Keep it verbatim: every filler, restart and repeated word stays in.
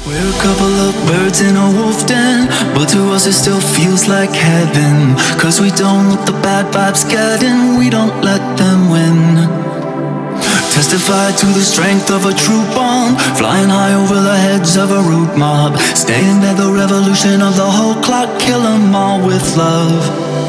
We're a couple of birds in a wolf den, but to us it still feels like heaven. Cause we don't let the bad vibes get in, we don't let them win. Testify to the strength of a true bond, flying high over the heads of a rude mob. Staying at the revolution of the whole clock, kill 'em all with love.